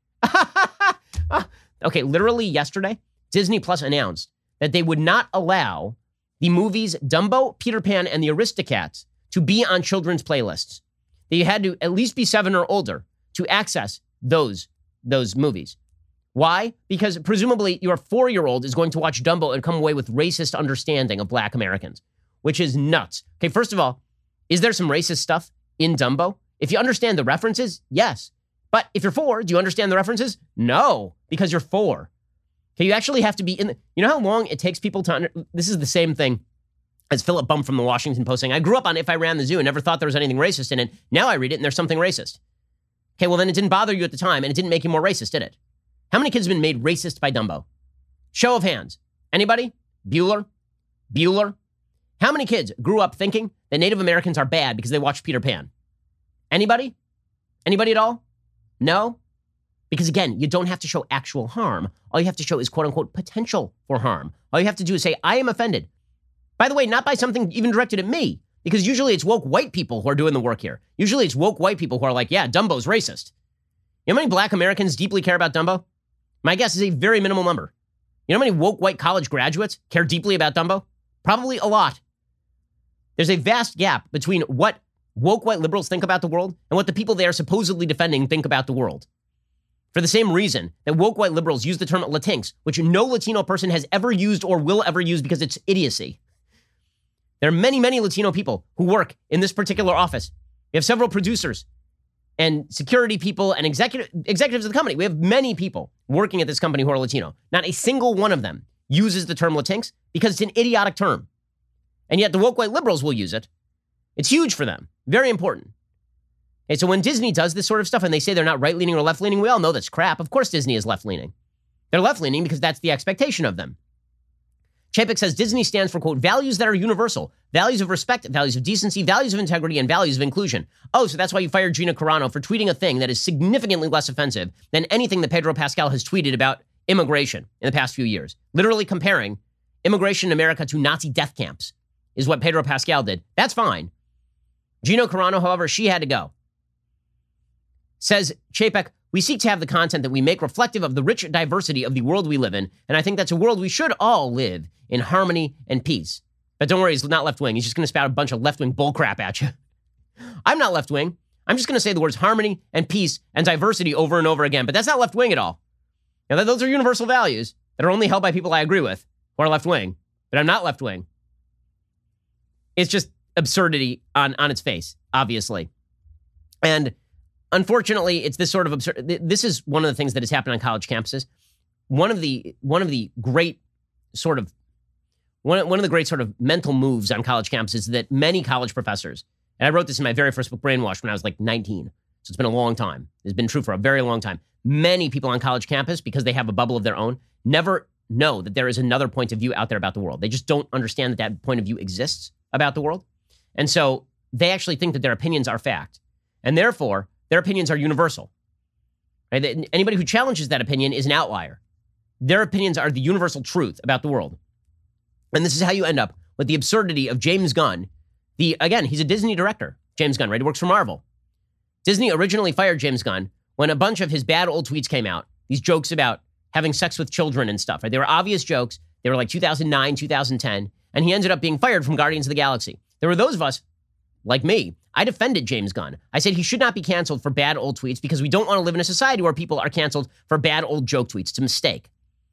Okay, literally yesterday, Disney Plus announced that they would not allow the movies Dumbo, Peter Pan, and the Aristocats to be on children's playlists. They had to at least be 7 or older to access those movies. Why? Because presumably your 4-year-old is going to watch Dumbo and come away with racist understanding of black Americans, which is nuts. Okay, first of all, is there some racist stuff in Dumbo? If you understand the references, yes. But if you're 4, do you understand the references? No, because you're 4. Okay, you actually have to be in you know how long it takes people to this is the same thing as Philip Bump from the Washington Post saying, I grew up on If I Ran the Zoo and never thought there was anything racist in it. Now I read it and there's something racist. Okay, well then it didn't bother you at the time and it didn't make you more racist, did it? How many kids have been made racist by Dumbo? Show of hands. Anybody? Bueller? How many kids grew up thinking that Native Americans are bad because they watched Peter Pan? Anybody? Anybody at all? No? Because again, you don't have to show actual harm. All you have to show is quote unquote potential for harm. All you have to do is say, I am offended. By the way, not by something even directed at me, because usually it's woke white people who are doing the work here. Usually it's woke white people who are like, yeah, Dumbo's racist. You know how many black Americans deeply care about Dumbo? My guess is a very minimal number. You know how many woke white college graduates care deeply about Dumbo? Probably a lot. There's a vast gap between what woke white liberals think about the world and what the people they are supposedly defending think about the world. For the same reason that woke white liberals use the term Latinx, which no Latino person has ever used or will ever use because it's idiocy. There are many, many Latino people who work in this particular office. We have several producers and security people and executives of the company. We have many people working at this company who are Latino. Not a single one of them uses the term Latinx because it's an idiotic term. And yet the woke white liberals will use it. It's huge for them. Very important. And so when Disney does this sort of stuff and they say they're not right-leaning or left-leaning, we all know that's crap. Of course Disney is left-leaning. They're left-leaning because that's the expectation of them. Chapek says Disney stands for, quote, values that are universal, values of respect, values of decency, values of integrity, and values of inclusion. Oh, so that's why you fired Gina Carano for tweeting a thing that is significantly less offensive than anything that Pedro Pascal has tweeted about immigration in the past few years. Literally comparing immigration in America to Nazi death camps is what Pedro Pascal did. That's fine. Gino Carano, however, she had to go. Says Chapek, we seek to have the content that we make reflective of the rich diversity of the world we live in, and I think that's a world we should all live in harmony and peace. But don't worry, he's not left-wing. He's just going to spout a bunch of left-wing bullcrap at you. I'm not left-wing. I'm just going to say the words harmony and peace and diversity over and over again, but that's not left-wing at all. Now, those are universal values that are only held by people I agree with who are left-wing, but I'm not left-wing. It's just absurdity on its face, obviously. And unfortunately, it's this sort of absurd. This is one of the things that has happened on college campuses. One of the great sort of mental moves on college campuses that many college professors, and I wrote this in my very first book, Brainwashed, when I was like 19. So it's been a long time. It's been true for a very long time. Many people on college campus, because they have a bubble of their own, never know that there is another point of view out there about the world. They just don't understand that that point of view exists about the world. And so they actually think that their opinions are fact. And therefore, their opinions are universal. Right? Anybody who challenges that opinion is an outlier. Their opinions are the universal truth about the world. And this is how you end up with the absurdity of James Gunn. Again, he's a Disney director, James Gunn, right? He works for Marvel. Disney originally fired James Gunn when a bunch of his bad old tweets came out. These jokes about having sex with children and stuff, right? They were obvious jokes. They were like 2009, 2010. And he ended up being fired from Guardians of the Galaxy. There were those of us, like me, I defended James Gunn. I said he should not be canceled for bad old tweets because we don't want to live in a society where people are canceled for bad old joke tweets. It's a mistake.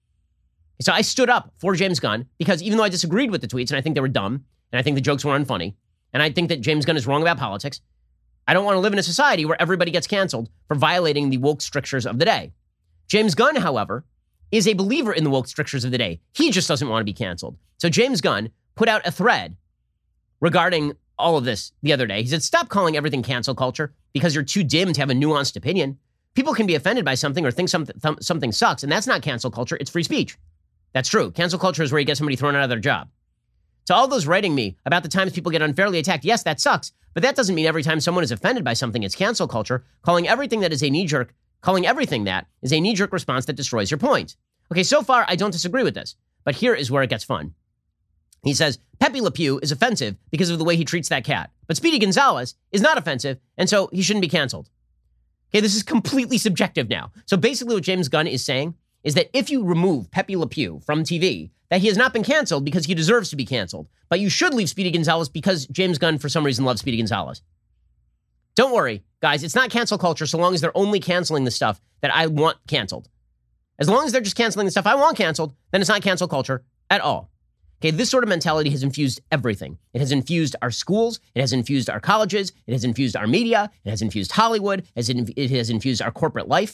So I stood up for James Gunn because even though I disagreed with the tweets and I think they were dumb and I think the jokes were unfunny and I think that James Gunn is wrong about politics, I don't want to live in a society where everybody gets canceled for violating the woke strictures of the day. James Gunn, however, is a believer in the woke strictures of the day. He just doesn't want to be canceled. So James Gunn put out a thread regarding all of this the other day. He said, stop calling everything cancel culture because you're too dim to have a nuanced opinion. People can be offended by something or think something sucks, and that's not cancel culture. It's free speech. That's true. Cancel culture is where you get somebody thrown out of their job. To all those writing me about the times people get unfairly attacked, yes, that sucks. But that doesn't mean every time someone is offended by something, it's cancel culture. Calling everything that is a knee-jerk response that destroys your point. Okay, so far, I don't disagree with this. But here is where it gets fun. He says, Pepe Le Pew is offensive because of the way he treats that cat. But Speedy Gonzalez is not offensive, and so he shouldn't be canceled. Okay, this is completely subjective now. So basically what James Gunn is saying is that if you remove Pepe Le Pew from TV, that he has not been canceled because he deserves to be canceled. But you should leave Speedy Gonzalez because James Gunn, for some reason, loves Speedy Gonzalez. Don't worry, guys. It's not cancel culture so long as they're only canceling the stuff that I want canceled. As long as they're just canceling the stuff I want canceled, then it's not cancel culture at all. Okay, this sort of mentality has infused everything. It has infused our schools. It has infused our colleges. It has infused our media. It has infused Hollywood. It has infused our corporate life.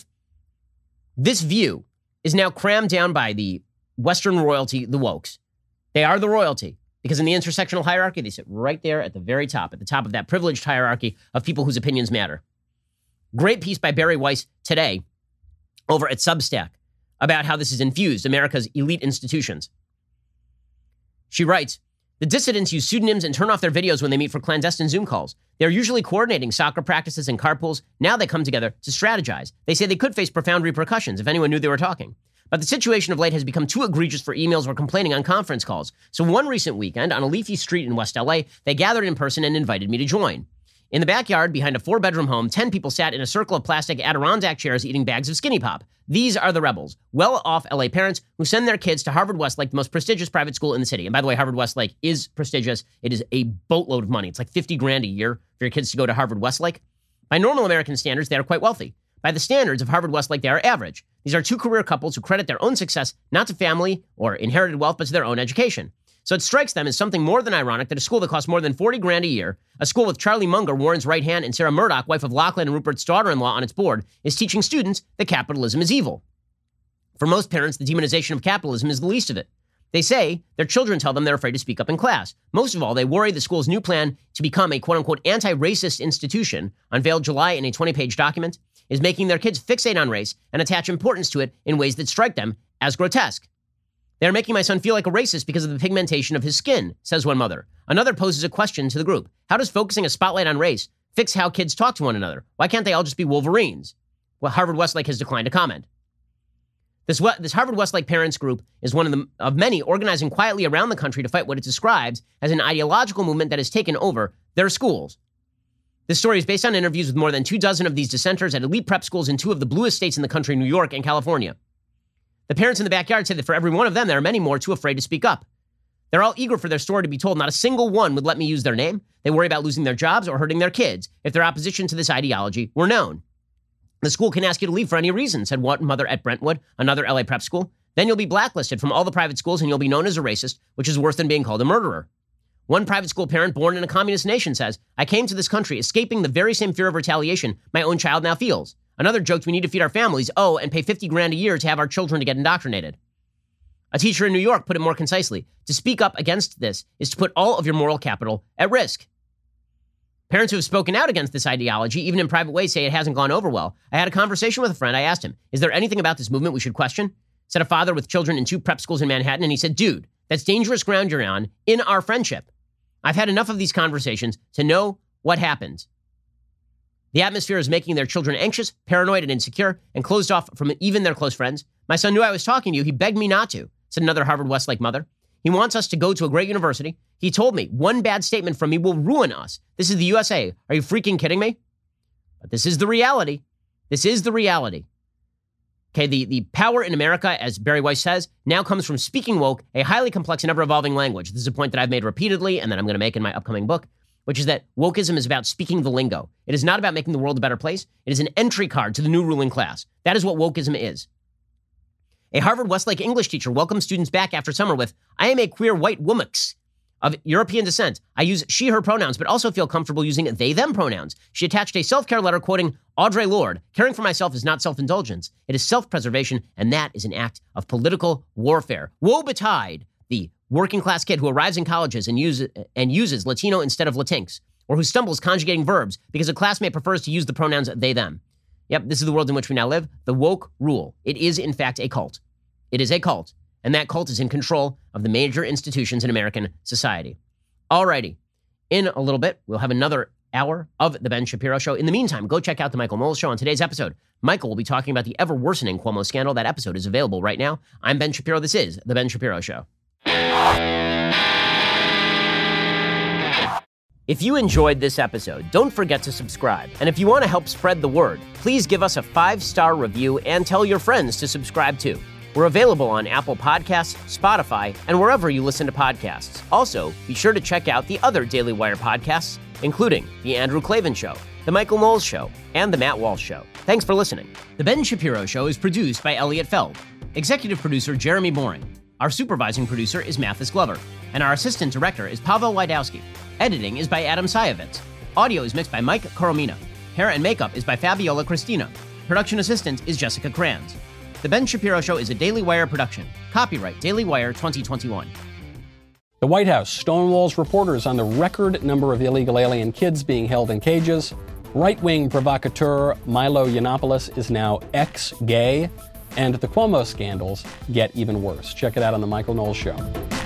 This view is now crammed down by the Western royalty, the wokes. They are the royalty because in the intersectional hierarchy, they sit right there at the very top, at the top of that privileged hierarchy of people whose opinions matter. Great piece by Barry Weiss today over at Substack about how this has infused America's elite institutions. She writes, the dissidents use pseudonyms and turn off their videos when they meet for clandestine Zoom calls. They're usually coordinating soccer practices and carpools. Now they come together to strategize. They say they could face profound repercussions if anyone knew they were talking. But the situation of late has become too egregious for emails or complaining on conference calls. So one recent weekend, on a leafy street in West LA, they gathered in person and invited me to join. In the backyard, behind a 4-bedroom home, 10 people sat in a circle of plastic Adirondack chairs eating bags of Skinny Pop. These are the rebels, well-off LA parents who send their kids to Harvard Westlake, the most prestigious private school in the city. And by the way, Harvard Westlake is prestigious. It is a boatload of money. It's like $50,000 a year for your kids to go to Harvard Westlake. By normal American standards, they are quite wealthy. By the standards of Harvard Westlake, they are average. These are two career couples who credit their own success not to family or inherited wealth, but to their own education. So it strikes them as something more than ironic that a school that costs more than $40,000 a year, a school with Charlie Munger, Warren's right hand, and Sarah Murdoch, wife of Lachlan and Rupert's daughter-in-law, on its board, is teaching students that capitalism is evil. For most parents, the demonization of capitalism is the least of it. They say their children tell them they're afraid to speak up in class. Most of all, they worry the school's new plan to become a quote-unquote anti-racist institution, unveiled July in a 20-page document, is making their kids fixate on race and attach importance to it in ways that strike them as grotesque. They're making my son feel like a racist because of the pigmentation of his skin, says one mother. Another poses a question to the group. How does focusing a spotlight on race fix how kids talk to one another? Why can't they all just be Wolverines? Well, Harvard Westlake has declined to comment. This Harvard Westlake Parents Group is one of many organizing quietly around the country to fight what it describes as an ideological movement that has taken over their schools. This story is based on interviews with more than 24 of these dissenters at elite prep schools in two of the bluest states in the country, New York and California. The parents in the backyard say that for every one of them, there are many more too afraid to speak up. They're all eager for their story to be told. Not a single one would let me use their name. They worry about losing their jobs or hurting their kids if their opposition to this ideology were known. The school can ask you to leave for any reason, said one mother at Brentwood, another LA prep school. Then you'll be blacklisted from all the private schools and you'll be known as a racist, which is worse than being called a murderer. One private school parent born in a communist nation says, I came to this country escaping the very same fear of retaliation my own child now feels. Another joked we need to feed our families, and pay $50,000 a year to have our children to get indoctrinated. A teacher in New York put it more concisely. To speak up against this is to put all of your moral capital at risk. Parents who have spoken out against this ideology, even in private ways, say it hasn't gone over well. I had a conversation with a friend. I asked him, is there anything about this movement we should question? Said a father with children in 2 prep schools in Manhattan, and he said, dude, that's dangerous ground you're on in our friendship. I've had enough of these conversations to know what happens. The atmosphere is making their children anxious, paranoid, and insecure, and closed off from even their close friends. My son knew I was talking to you. He begged me not to, said another Harvard Westlake mother. He wants us to go to a great university. He told me one bad statement from me will ruin us. This is the USA. Are you freaking kidding me? But this is the reality. This is the reality. Okay, the power in America, as Barry Weiss says, now comes from speaking woke, a highly complex and ever-evolving language. This is a point that I've made repeatedly and that I'm going to make in my upcoming book, which is that wokeism is about speaking the lingo. It is not about making the world a better place. It is an entry card to the new ruling class. That is what wokeism is. A Harvard Westlake English teacher welcomed students back after summer with, I am a queer white woman of European descent. I use she, her pronouns, but also feel comfortable using they, them pronouns. She attached a self-care letter quoting Audre Lorde, caring for myself is not self-indulgence. It is self-preservation, and that is an act of political warfare. Woe betide the working class kid who arrives in colleges and uses Latino instead of Latinx, or who stumbles conjugating verbs because a classmate prefers to use the pronouns they, them. Yep, this is the world in which we now live. The woke rule. It is, in fact, a cult. It is a cult, and that cult is in control of the major institutions in American society. Alrighty, in a little bit, we'll have another hour of The Ben Shapiro Show. In the meantime, go check out The Michael Knowles Show. On today's episode, Michael will be talking about the ever-worsening Cuomo scandal. That episode is available right now. I'm Ben Shapiro. This is The Ben Shapiro Show. If you enjoyed this episode, don't forget to subscribe. And if you want to help spread the word, please give us a 5-star review and tell your friends to subscribe too. We're available on Apple Podcasts, Spotify, and wherever you listen to podcasts. Also, be sure to check out the other Daily Wire podcasts, including The Andrew Klavan Show, The Michael Knowles Show, and The Matt Walsh Show. Thanks for listening. The Ben Shapiro Show is produced by Elliot Feld. Executive producer Jeremy Boring. Our supervising producer is Mathis Glover. And our assistant director is Pavel Wydowski. Editing is by Adam Sayevitz. Audio is mixed by Mike Coromina. Hair and makeup is by Fabiola Cristina. Production assistant is Jessica Kranz. The Ben Shapiro Show is a Daily Wire production. Copyright Daily Wire 2021. The White House stonewalls reporters on the record number of illegal alien kids being held in cages. Right-wing provocateur Milo Yiannopoulos is now ex-gay. And the Cuomo scandals get even worse. Check it out on The Michael Knowles Show.